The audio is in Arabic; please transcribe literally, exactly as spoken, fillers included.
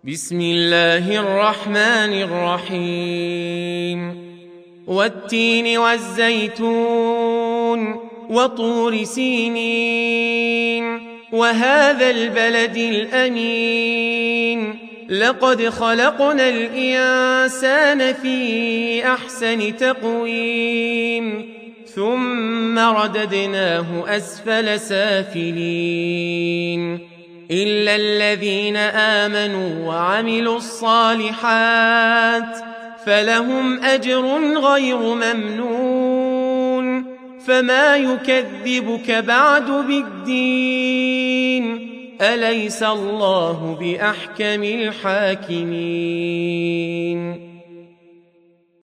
بسم الله الرحمن الرحيم والتين والزيتون وطور سينين وهذا البلد الأمين لقد خلقنا الإنسان في أحسن تقويم ثم رددناه أسفل سافلين إلا الذين آمنوا وعملوا الصالحات فلهم أجر غير ممنون فما يكذبك بعد بالدين أليس الله بأحكم الحاكمين